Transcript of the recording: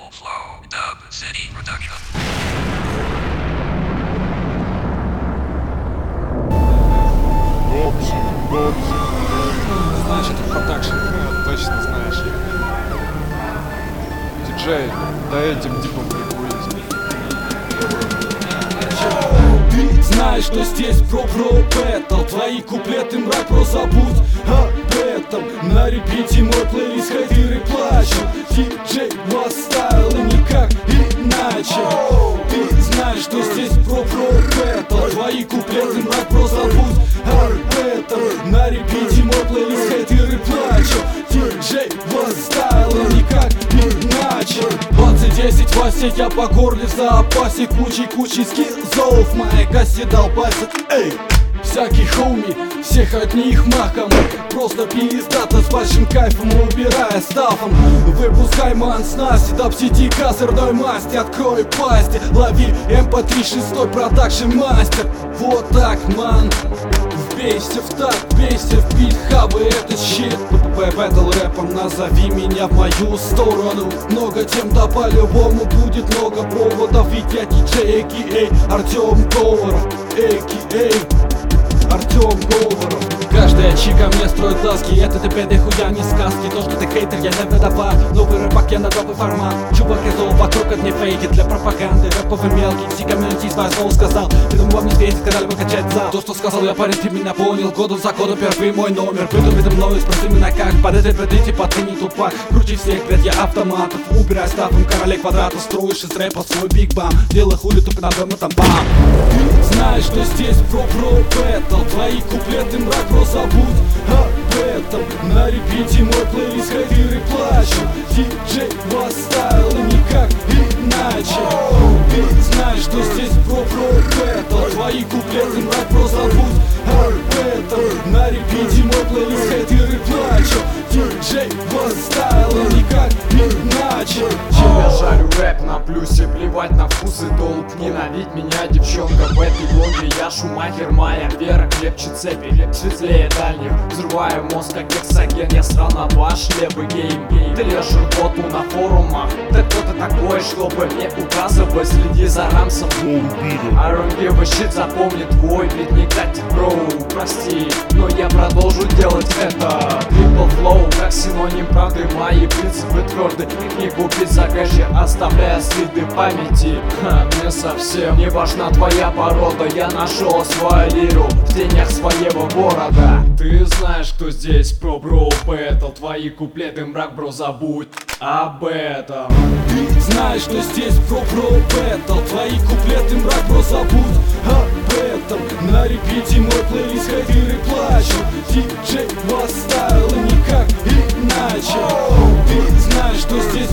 Full Flow Dub City Production. Знаешь, это продакшн, точно знаешь. Диджей, да этим типом прикурить. Ты знаешь, что здесь про бэтл. Твои куплеты, мрак, про забудь об этом. На репите мой плейлист, хейтеры плачут. Диджей восставил и никак иначе. Ты знаешь, что здесь про бэтл. Твои куплеты, мрак, про забудь об этом. На репите мой плейлист, хейтеры плачут. Диджей восставил и никак иначе. 2010 во все, я по горле в запасе. Кучей скиллзов, моя кассе долбасит. Эй! Всякий хоуми, всех одних махом. Просто пиздато с большим кайфом, убирая стафом. Выпускай ман снасти, даб-сиди козырной масти. Открой пасти, лови MP3 6 продакшн мастер. Вот так, ман. Вбейся в так, вбейся в бит-хабы, это щит. Бэтл рэпом, назови меня в мою сторону. Много тем, да по-любому будет много поводов. Ведь я диджей, а.к.а. Артем Говоров, а.к.а. Артем Говоров. Каждая чика мне строит глазки. Это ты хуя не сказки. То, что ты хейтер, я не выдавай. Новый рэпак, я на новый формат. Чувак из зол вокруг, от не фейки. Для пропаганды рэповый мелкий. Все комьюнити свое слово сказал. Передо мной не светит, когда любой качать зал. То, что сказал я, парень, ты меня понял. Годом за годом первый мой номер. Выйду передо мною, спроси меня как. Под этой преды, типа ты не тупак. Круче всех, блядь, я автоматов. Убирай стафом, королей квадратов. Строишь из рэпа свой биг бам. Делай хули, тупо на дома там бам. Ты знаешь, что здесь про бэтл. Твои куплеты, мрак, про забудь об этом. На репите мой плейлист, хейтеры плачут. Диджей восставил и никак иначе. Ты знаешь, что здесь про бэтл. Твои куплеты, мрак, про забудь об этом. На репите мой плейлист, хейтеры плачут. Диджей восставил и никак иначе. Чем я жарю рэп на плюсе, плевать на вкус и долг. Ненавидь меня, девчонка, в этой гонке. Я Шумахер, моя вера крепче цепи, светлее дальних. Взрываю мозг, как гексоген, я срал на ваш левый гейм. Ты лежишь боту на форумах. Ты кто-то такой, чтобы мне указывать, следи за рамсом. I don't give a shit, запомни твой бит не катит, бро. Прости, но я продолжу делать это. Triple flow, как синоним правды, мои принципы тверды. Их не купить за кэши, оставляя следы памяти. Мне совсем не важна твоя порода. Я нашел свою лиру в тенях своего города. Ты знаешь, кто здесь про бэтл. Твои куплеты, мрак, бро, забудь об этом. Ты знаешь, что здесь про бэтл. Твои куплеты, мрак, бро, забудь об этом. На репите мой плейлист, хейтеры плачут. Диджей восставил и никак иначе. Ты знаешь, что здесь